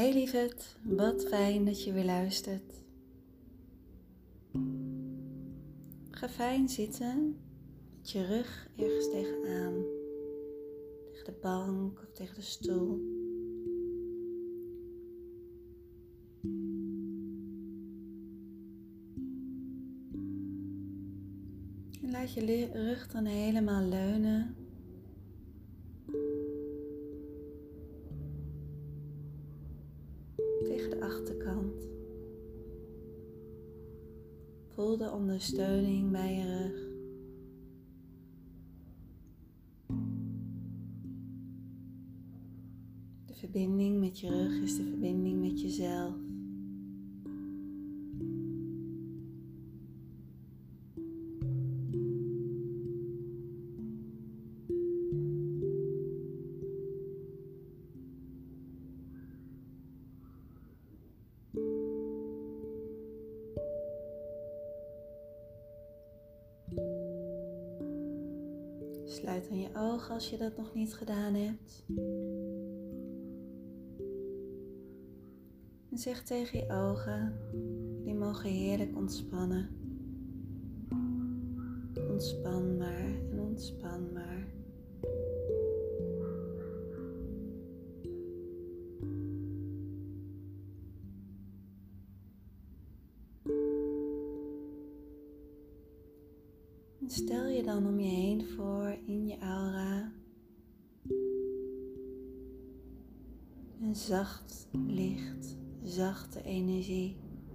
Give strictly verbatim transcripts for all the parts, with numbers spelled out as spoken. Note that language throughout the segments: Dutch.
Hey lieverd, wat fijn dat je weer luistert. Ga fijn zitten, met je rug ergens tegenaan, tegen de bank of tegen de stoel. En laat je rug dan helemaal leunen. Tegen de achterkant. Voel de ondersteuning bij je rug. De verbinding met je rug is de verbinding met jezelf. Sluit dan je ogen als je dat nog niet gedaan hebt. En zeg tegen je ogen, die mogen heerlijk ontspannen. Ontspan maar en ontspan maar. En stel je dan om je heen voor in je aura. Een zacht licht, zachte energie.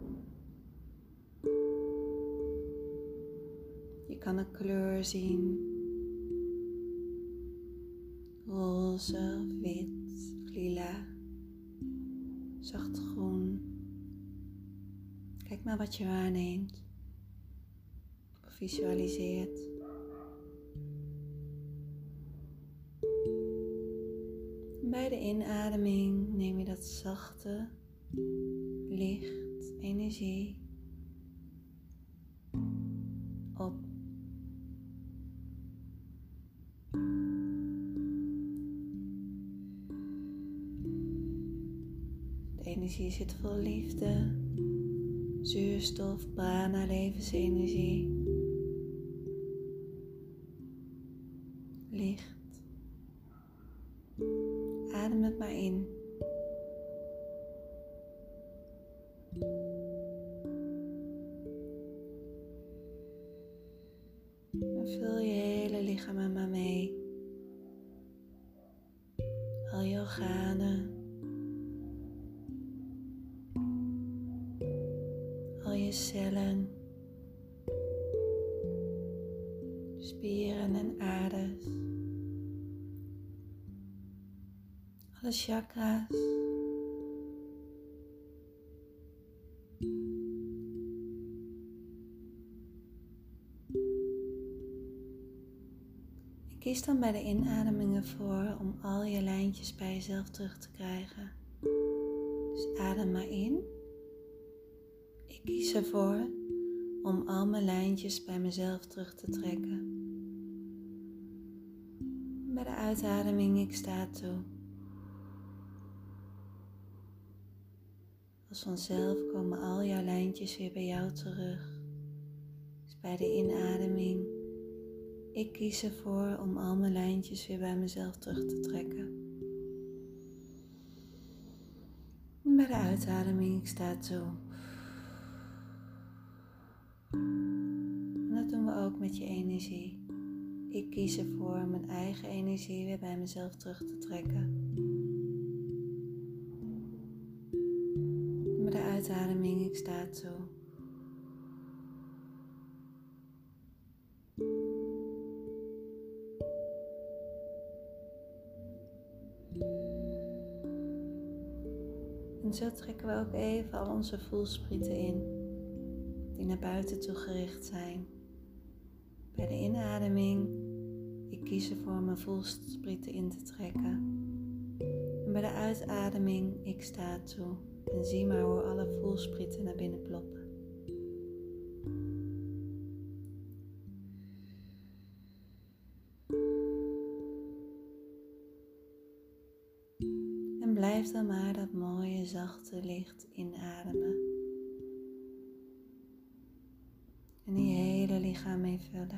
Je kan een kleur zien. Roze of wit, lila, zacht groen. Kijk maar wat je waarneemt. Of visualiseert. Bij de inademing neem je dat zachte, licht, energie op. De energie zit vol liefde, zuurstof, prana, levensenergie, licht. Adem het maar in. En vul je hele lichaam er maar mee. Al je organen. Al je cellen. Spieren en aders. Alle chakra's. En kies dan bij de inademingen voor om al je lijntjes bij jezelf terug te krijgen. Dus adem maar in. Ik kies ervoor om al mijn lijntjes bij mezelf terug te trekken. Bij de uitademing ik sta toe. Als vanzelf komen al jouw lijntjes weer bij jou terug. Dus bij de inademing, ik kies ervoor om al mijn lijntjes weer bij mezelf terug te trekken. En bij de uitademing, ik sta toe. En dat doen we ook met je energie. Ik kies ervoor mijn eigen energie weer bij mezelf terug te trekken. Met de uitademing, ik sta toe. En zo trekken we ook even al onze voelsprieten in, die naar buiten toe gericht zijn. Bij de inademing, ik kies ervoor mijn voelsprieten in te trekken. En bij de uitademing, ik sta toe. En zie maar hoe alle voelsprieten naar binnen ploppen. blijf dan maar dat mooie zachte licht inademen. En je hele lichaam mee vullen.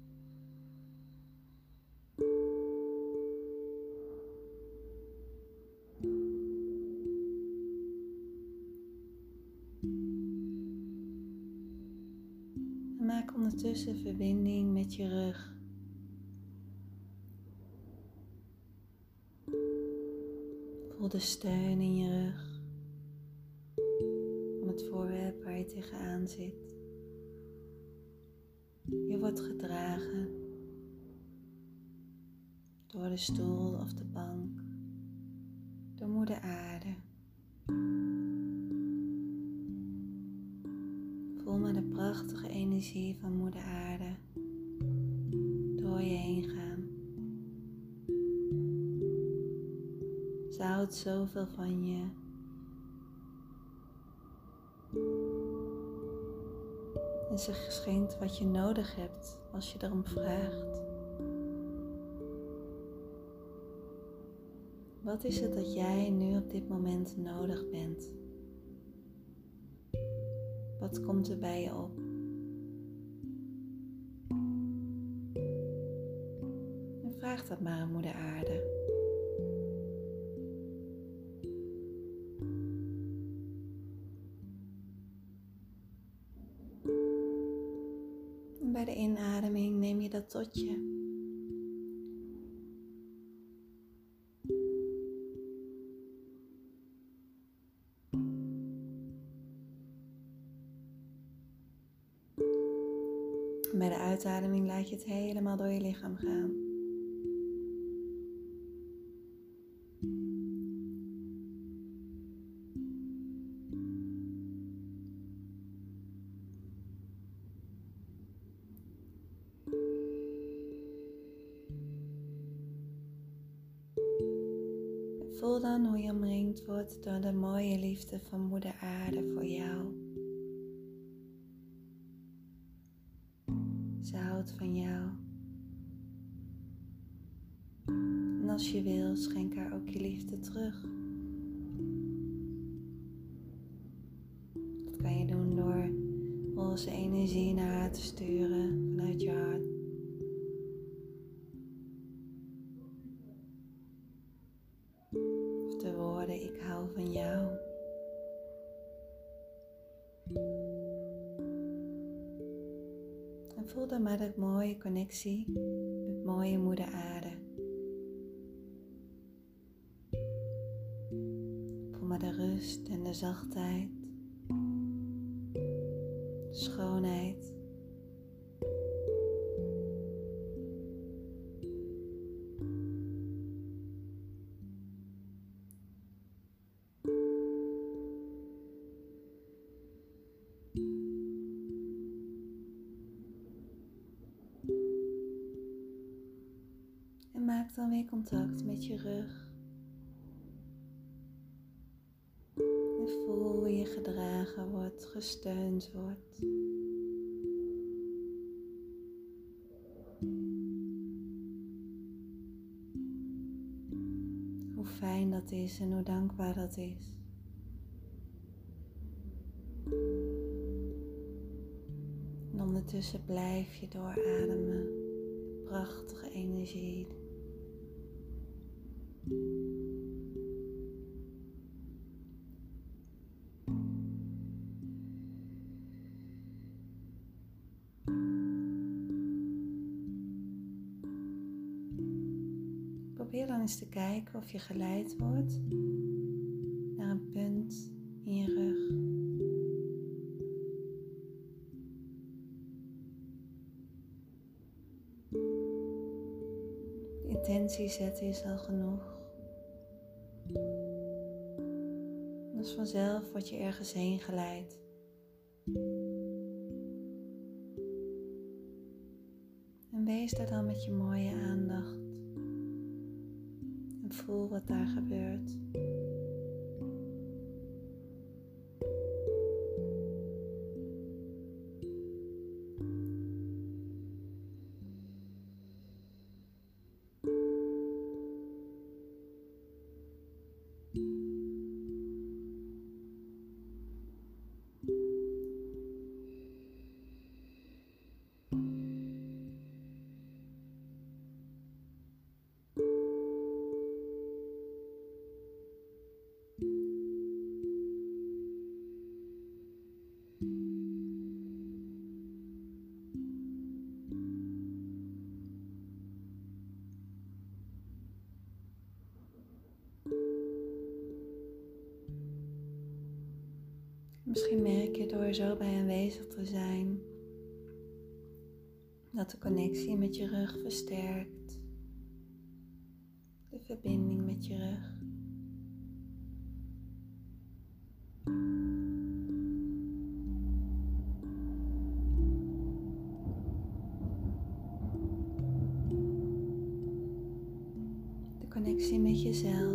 En maak ondertussen verbinding met je rug. Voel de steun in je rug van het voorwerp waar je tegenaan zit. Je wordt gedragen door de stoel of de bank, door Moeder Aarde. Voel maar de prachtige energie van Moeder Aarde door je heen gaan. Ze houdt zoveel van je. En ze schenkt wat je nodig hebt als je erom vraagt. Wat is het dat jij nu op dit moment nodig bent? Wat komt er bij je op? En vraag dat maar aan Moeder Aarde. En bij de inademing neem je dat tot je. En bij de uitademing laat je het helemaal door je lichaam gaan. Voel dan hoe je omringd wordt door de mooie liefde van Moeder Aarde voor jou. Ze houdt van jou. En als je wil, schenk haar ook je liefde terug. Dat kan je doen door roze energie naar haar te sturen vanuit je hart. Of de woorden, ik hou van jou. En voel dan maar dat mooie connectie met mooie Moeder Aarde. Voel maar de rust en de zachtheid, de schoonheid. En maak dan weer contact met je rug. En voel hoe je gedragen wordt, gesteund wordt. Hoe fijn dat is en hoe dankbaar dat is. En ondertussen blijf je doorademen. Prachtige energie. Probeer dan eens te kijken of je geleid wordt naar een punt in je rug. De intentie zetten is al genoeg. Dus vanzelf word je ergens heen geleid. En wees daar dan met je mooie aandacht. En voel wat daar gebeurt. Misschien merk je door zo bij aanwezig te zijn dat de connectie met je rug versterkt. De verbinding met je rug. De connectie met jezelf.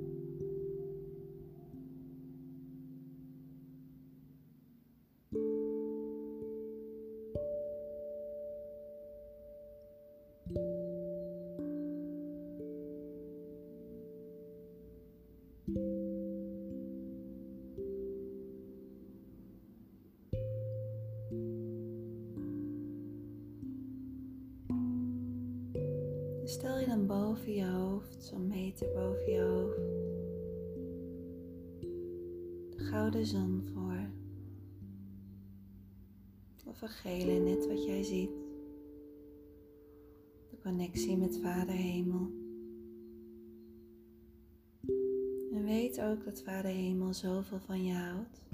Stel je dan boven je hoofd, zo'n meter boven je hoofd, de gouden zon voor. Of een gele, net wat jij ziet. De connectie met Vader Hemel. En weet ook dat Vader Hemel zoveel van je houdt.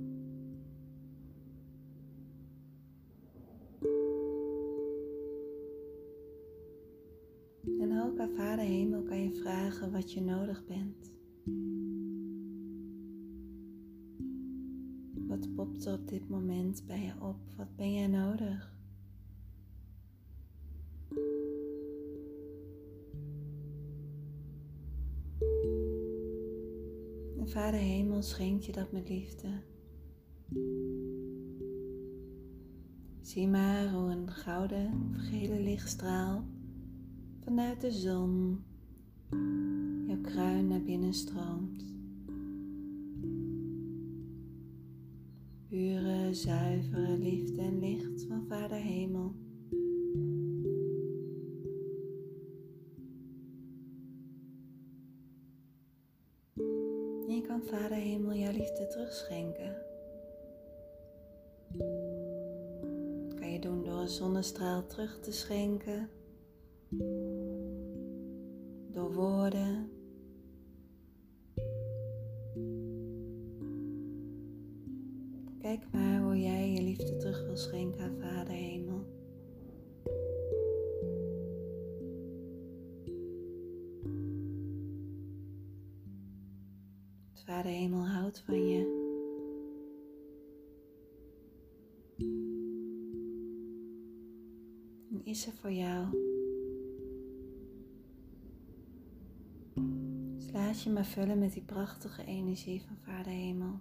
En ook aan Vader Hemel kan je vragen wat je nodig bent. Wat popt er op dit moment bij je op? Wat ben jij nodig? En Vader Hemel schenkt je dat met liefde. Zie maar hoe een gouden of gele lichtstraal vanuit de zon jouw kruin naar binnen stroomt. Pure, zuivere liefde en licht van Vader Hemel. En je kan Vader Hemel jouw liefde terugschenken. Dat kan je doen door een zonnestraal terug te schenken. Door woorden. Kijk maar hoe jij je liefde terug wil schenken aan Vader Hemel. Vader Hemel houdt van je. En is er voor jou. Dus laat je maar vullen met die prachtige energie van Vader Hemel.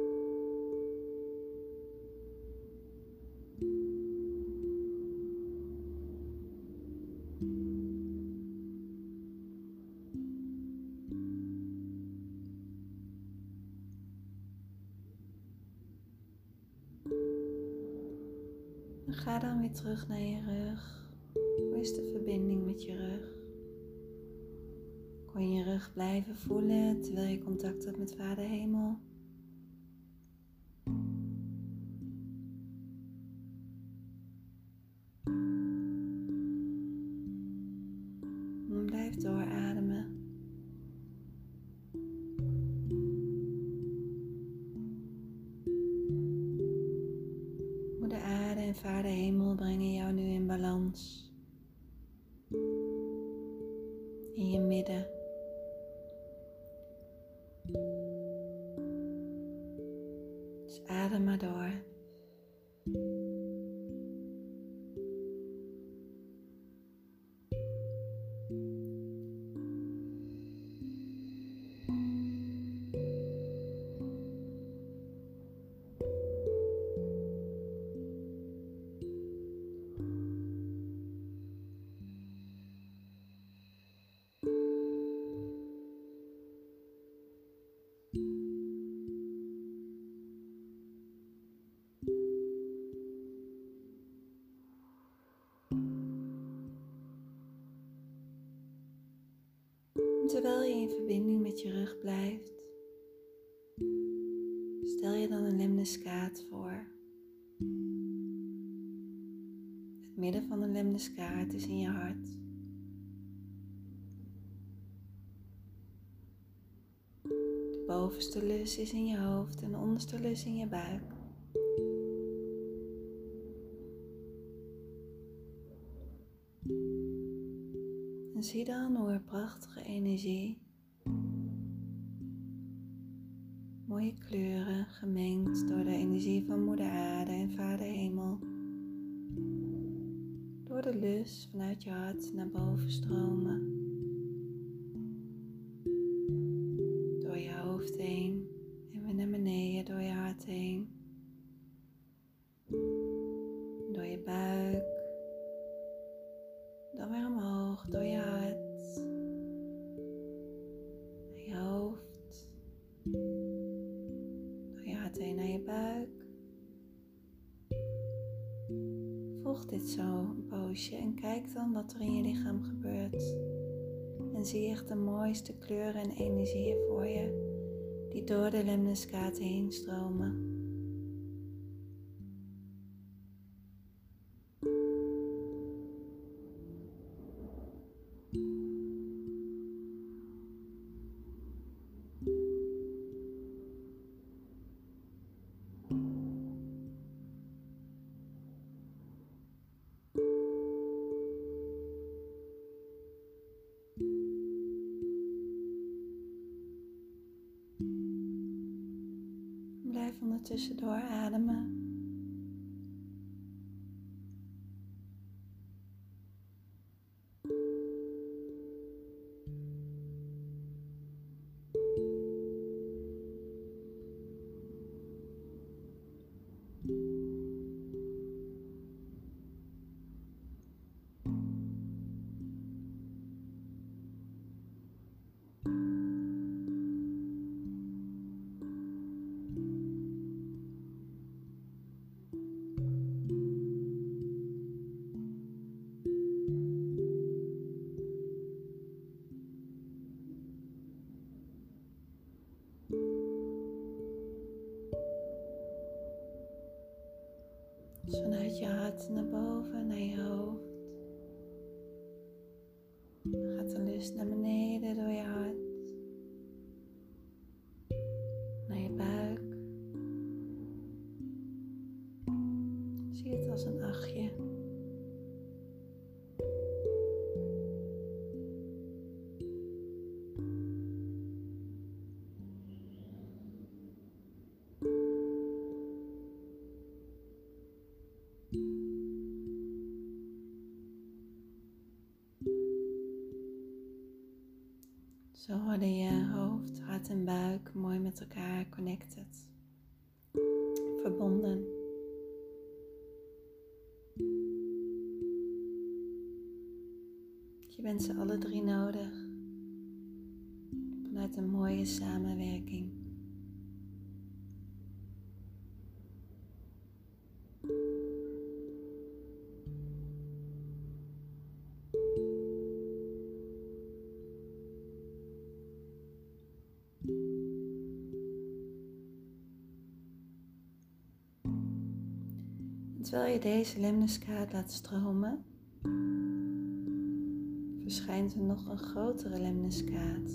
En ga dan weer terug naar je rug. Hoe is de verbinding met je rug? Kon je je rug blijven voelen terwijl je contact hebt met Vader Hemel? En blijf doorademen. Moeder Aarde en Vader Hemel brengen jou nu in balans. In je midden. Dus adem maar door. Terwijl je in verbinding met je rug blijft, stel je dan een lemniscaat voor. Het midden van de lemniscaat is in je hart. De bovenste lus is in je hoofd en de onderste lus in je buik. En zie dan hoe er prachtige energie, mooie kleuren, gemengd door de energie van Moeder Aarde en Vader Hemel, door de lus vanuit je hart naar boven stromen, door je hoofd heen en weer naar beneden door je hart heen, door je buik, dan weer omhoog door je hart, naar je hoofd, door je hart heen naar je buik. Volg dit zo een poosje en kijk dan wat er in je lichaam gebeurt. En zie echt de mooiste kleuren en energieën voor je die door de lemniscaat heen stromen. Blijf ondertussen doorademen. Dus vanuit je hart naar boven, naar je hoofd. Dan gaat de lust naar beneden door je hart. Naar je buik. Zie het als een achtje. Zo worden je hoofd, hart en buik mooi met elkaar connected, verbonden. Je bent ze alle drie nodig vanuit een mooie samenwerking. Terwijl je deze lemniscaat laat stromen, verschijnt er nog een grotere lemniscaat,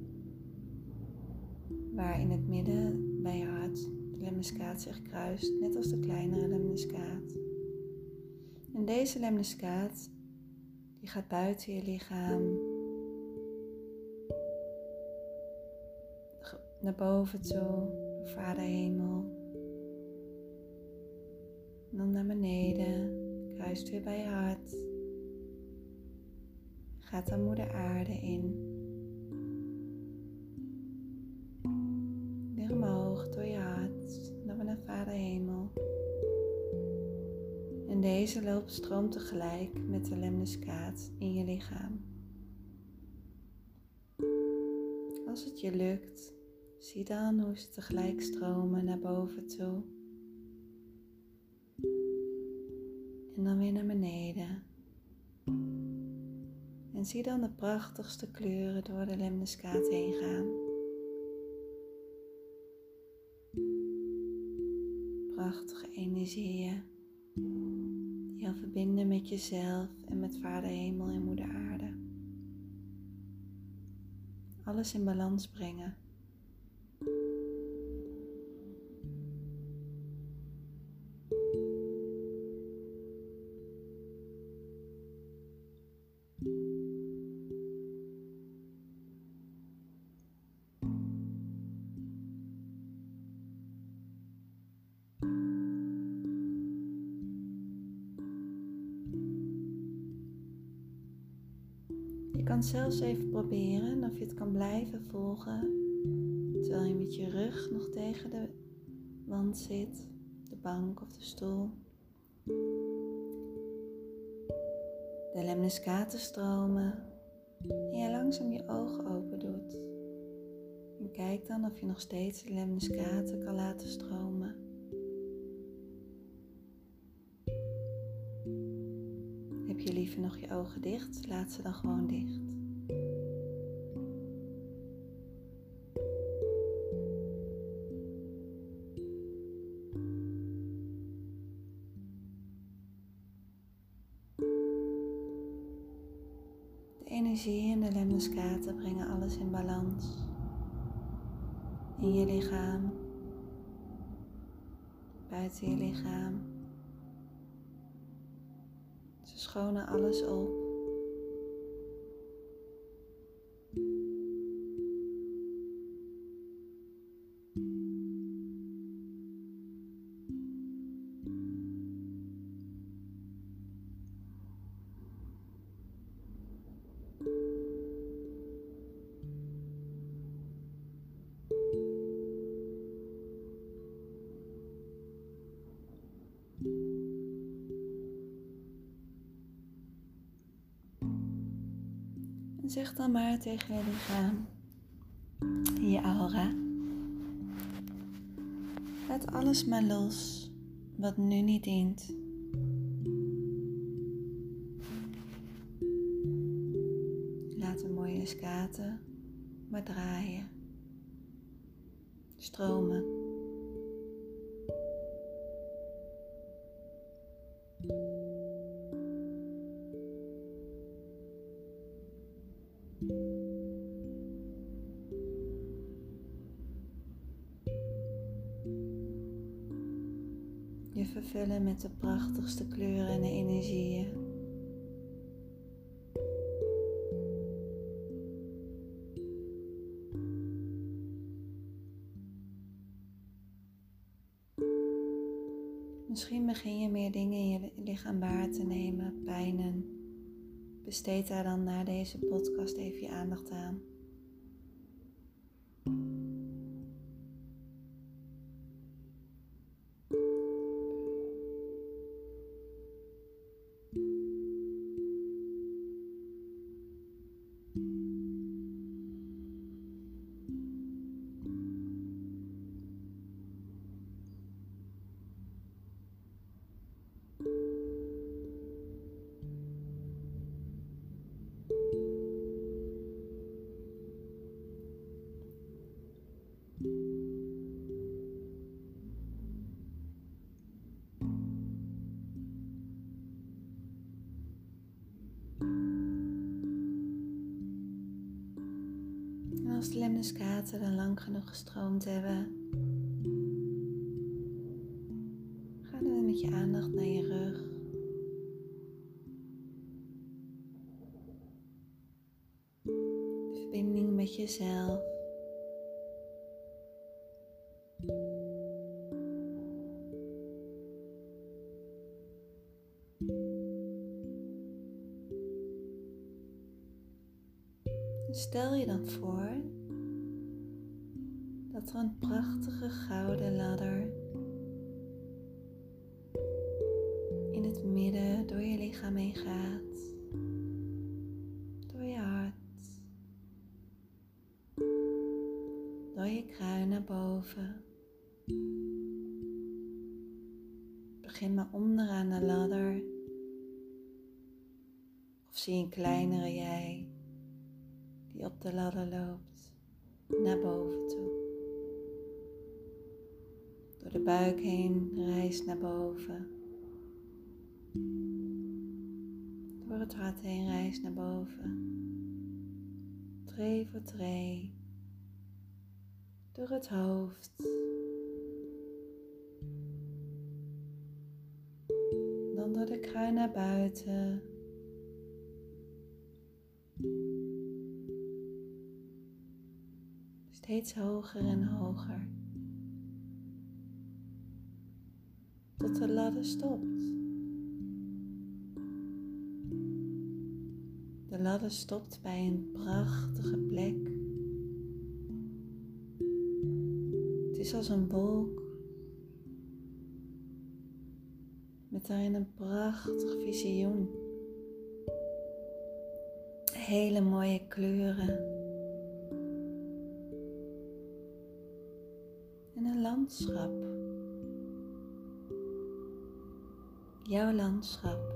waar in het midden bij je hart de lemniscaat zich kruist, net als de kleinere lemniscaat. En deze lemniscaat die gaat buiten je lichaam naar boven toe, door Vader Hemel. En dan naar beneden, kruist weer bij je hart. Gaat dan Moeder Aarde in. Weer omhoog door je hart, dan weer naar Vader Hemel. En deze loopt stroomt tegelijk met de lemniscaat in je lichaam. Als het je lukt, zie dan hoe ze tegelijk stromen naar boven toe. En dan weer naar beneden. En zie dan de prachtigste kleuren door de lemniscaat heen gaan. Prachtige energieën die jou verbinden met jezelf en met Vader Hemel en Moeder Aarde. Alles in balans brengen. Je kan zelfs even proberen of je het kan blijven volgen terwijl je met je rug nog tegen de wand zit, de bank of de stoel. De lemniscaten stromen en je langzaam je ogen open doet. En kijk dan of je nog steeds de lemniscaten kan laten stromen. Heb je liever nog je ogen dicht? Laat ze dan gewoon dicht. De energie en de lemniscaten brengen alles in balans. In je lichaam, buiten je lichaam. Ze schonen alles op. En zeg dan maar tegen je lichaam, je aura. Laat alles maar los wat nu niet dient. Laat de mooie lemniscaten maar draaien, stromen. Je vervullen met de prachtigste kleuren en energieën. Misschien begin je meer dingen in je lichaam waar te nemen, pijnen. Besteed daar dan na deze podcast even je aandacht aan. En als de lemniscaten dan lang genoeg gestroomd hebben, ga dan met je aandacht naar je rug. De verbinding met jezelf. Stel je dan voor dat er een prachtige gouden ladder in het midden door je lichaam heen gaat, door je hart, door je kruin naar boven. Begin maar onderaan de ladder, of zie een kleinere jij die op de ladder loopt, naar boven toe. Door de buik heen reis naar boven. Door het hart heen reis naar boven. Tree voor tree. Door het hoofd. Dan door de kruin naar buiten. Steeds hoger en hoger, tot de ladder stopt. De De ladder stopt bij een prachtige plek. Het is als een wolk met daarin een prachtig visioen. Hele mooie kleuren. En een landschap. Jouw landschap.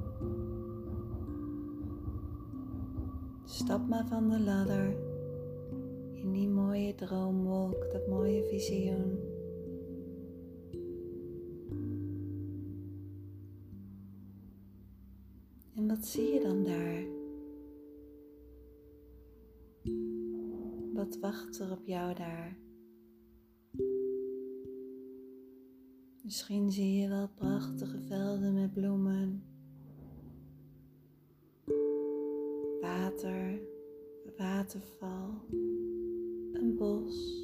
Stap maar van de ladder in die mooie droomwolk, dat mooie visioen. En wat zie je dan daar? Wat wacht er op jou daar? Misschien zie je wel prachtige velden met bloemen, water, een waterval, een bos,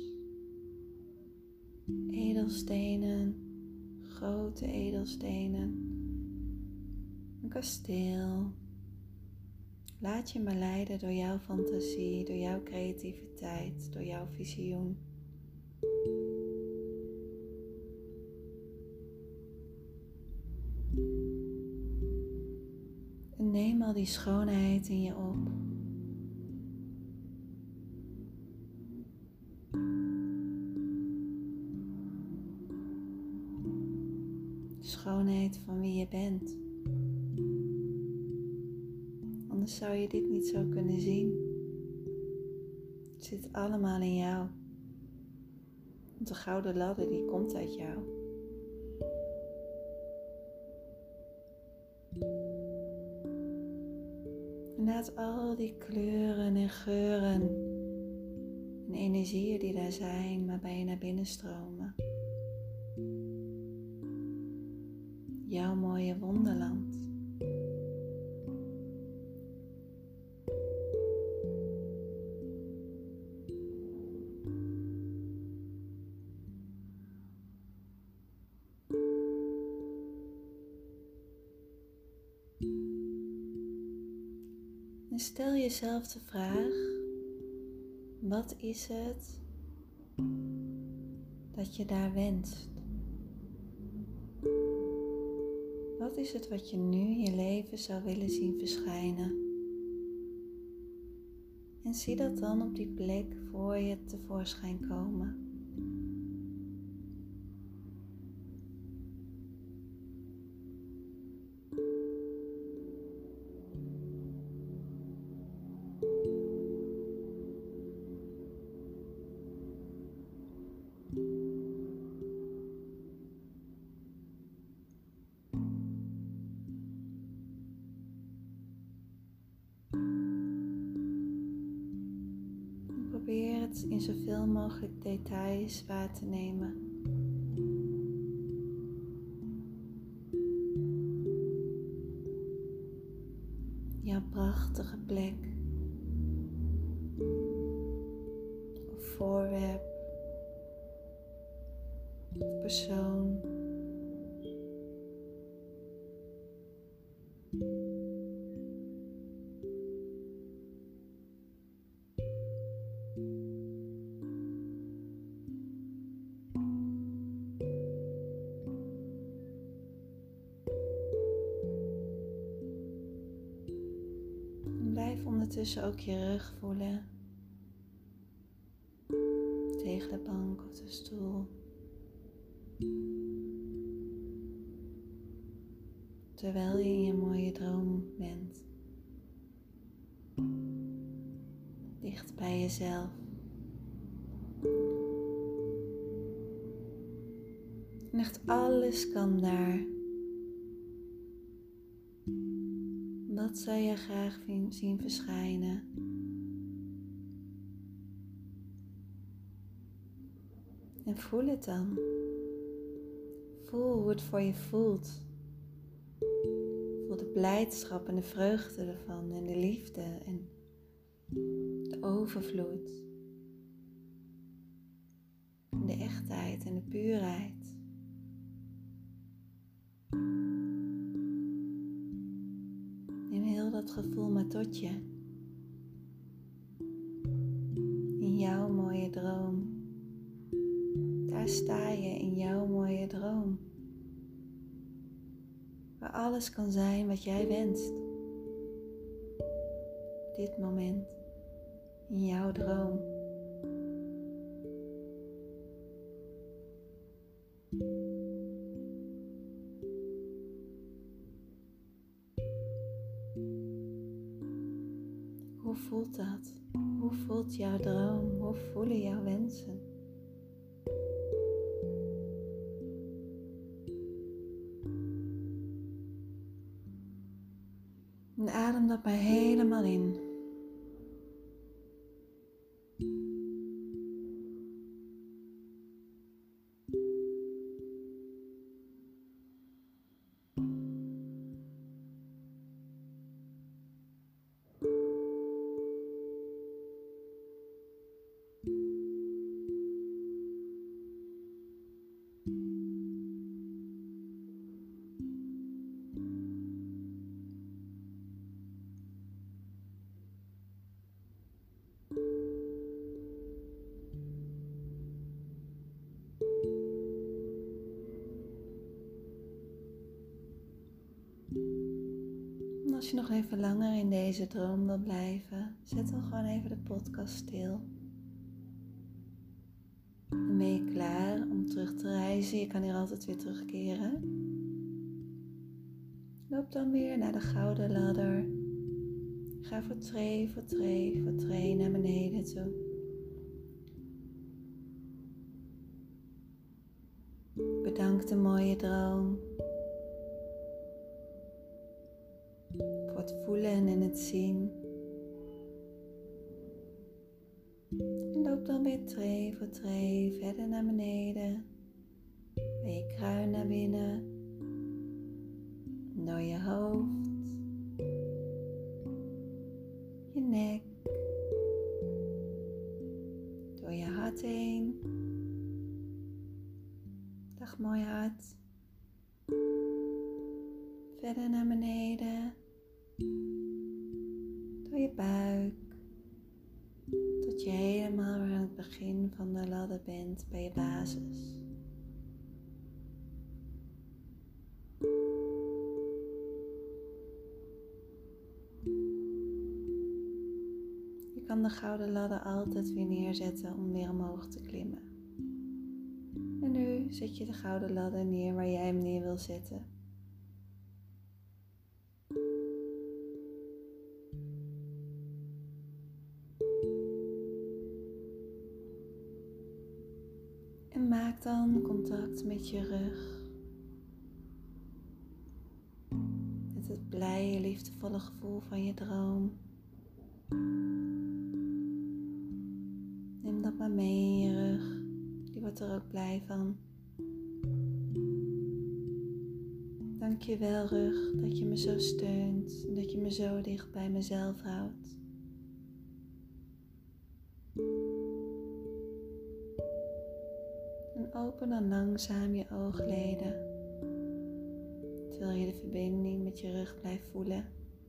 edelstenen, grote edelstenen, een kasteel. Laat je maar leiden door jouw fantasie, door jouw creativiteit, door jouw visioen. En neem al die schoonheid in je op. De schoonheid van wie je bent. Anders zou je dit niet zo kunnen zien. Het zit allemaal in jou. Want de gouden ladder die komt uit jou. En laat al die kleuren en geuren en energieën die daar zijn, maar bij je naar binnen stromen. Jouw mooie wonderland. En stel jezelf de vraag, wat is het dat je daar wenst? Wat is het wat je nu in je leven zou willen zien verschijnen? En zie dat dan op die plek voor je tevoorschijn komen. Probeer het in zoveel mogelijk details waar te nemen. Jouw prachtige plek of voorwerp of persoon. Blijf ondertussen ook je rug voelen tegen de bank of de stoel. Terwijl je in je mooie droom bent. Dicht bij jezelf. En echt alles kan daar. Wat zou je graag zien verschijnen? En voel het dan. Voel hoe het voor je voelt. Voel de blijdschap en de vreugde ervan en de liefde en de overvloed. En de echtheid en de puurheid. Neem heel dat gevoel maar tot je. In jouw mooie droom. Daar sta je in jouw mooie droom. Waar alles kan zijn wat jij wenst. Op dit moment. In jouw droom. Hoe voelt dat? Hoe voelt jouw droom? Hoe voelen jouw wensen? En adem dat maar helemaal in. En als je nog even langer in deze droom wil blijven, zet dan gewoon even de podcast stil. Dan ben je klaar om terug te reizen. Je kan hier altijd weer terugkeren. Loop dan weer naar de gouden ladder. Ga voor tree, voor tree, voor tree naar beneden toe. Bedank de mooie droom. Voor het voelen en het zien. En loop dan weer tree voor tree verder naar beneden. Bij je kruin naar binnen. Door je hoofd. Je nek. Door je hart heen. Dag mooi hart. Verder naar beneden. Door je buik. Tot je helemaal weer aan het begin van de ladder bent bij je basis. Je kan de gouden ladder altijd weer neerzetten om weer omhoog te klimmen. En nu zet je de gouden ladder neer waar jij hem neer wil zetten. En maak dan contact met je rug. Met het blije, liefdevolle gevoel van je droom. Neem dat maar mee in je rug. Die wordt er ook blij van. Dank je wel, rug, dat je me zo steunt en dat je me zo dicht bij mezelf houdt. En open dan langzaam je oogleden, terwijl je de verbinding met je rug blijft voelen.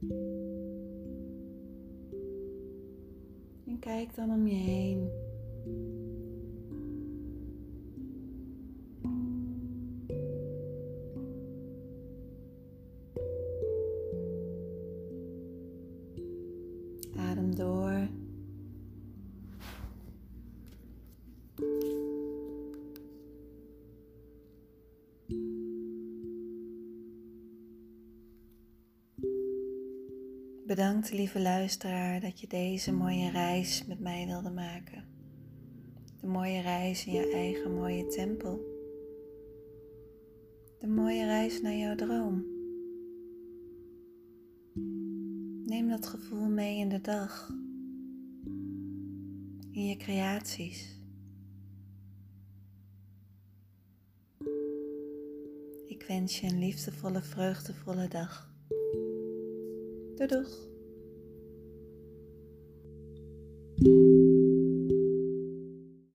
En kijk dan om je heen. Adem door. Bedankt, lieve luisteraar, dat je deze mooie reis met mij wilde maken. De mooie reis in je eigen mooie tempel. De mooie reis naar jouw droom. Neem dat gevoel mee in de dag. In je creaties. Ik wens je een liefdevolle, vreugdevolle dag. Doei doeg!